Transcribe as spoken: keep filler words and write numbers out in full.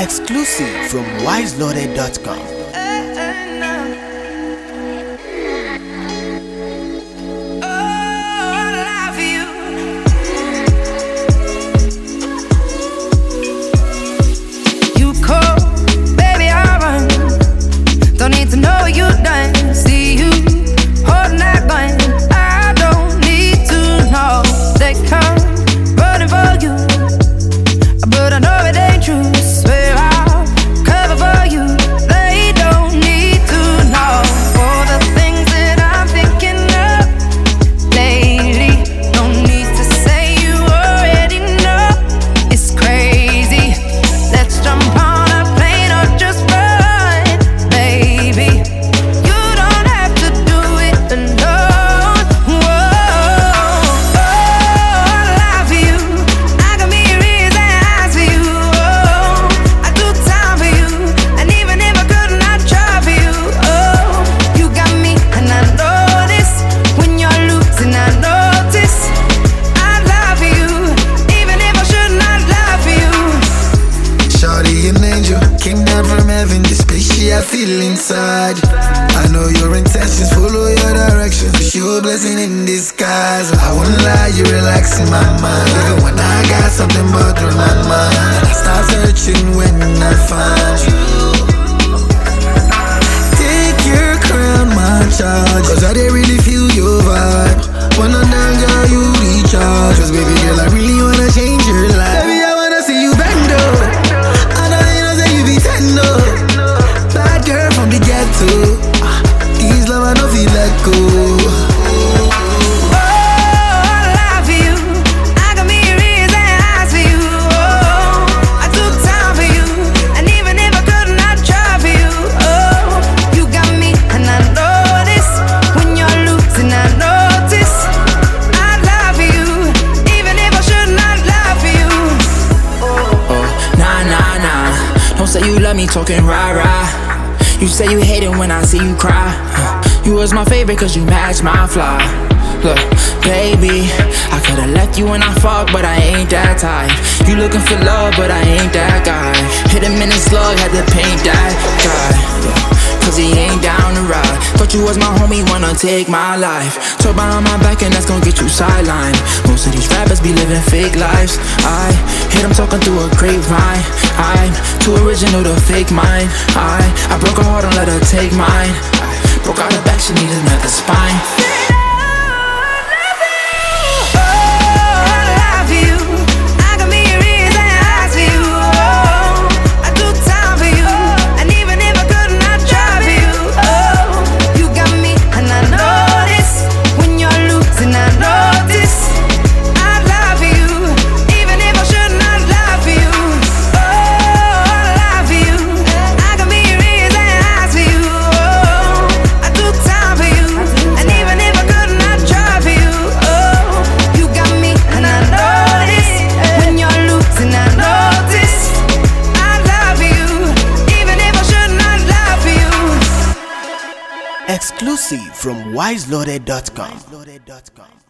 Exclusive from wise loaded dot com. I feel inside. I know your intentions, follow your directions. It's your blessing in disguise. I won't lie, you relaxing my mind. Even when I got something bothering my mind, I start searching when I find you. Take your crown, my charge, cause I didn't really feel your vibe. When I'm down, girl, you recharge. Cause baby girl, I really wanna change your life. Baby, I wanna see you bend up. I know you know that you be tender. Bad girl from the ghetto. These love I don't feel let go. Say you love me talking rah-rah. You say you hate it when I see you cry. You was my favorite cause you match my fly. Look, baby, I could've left you when I fuck, but I ain't that type. You looking for love, but I ain't that guy. Hit him in his slug, had to paint that guy, yeah. Cause he ain't down to ride. Thought you was my homie, wanna take my life. Talk behind my back and that's gonna get you sidelined. Most of these rappers be living fake lives. I hit them talking through a grapevine. I'm too original to fake mine. I I broke her heart and let her take mine. I broke out her back, she need another spine. Exclusive from wise loaded dot com.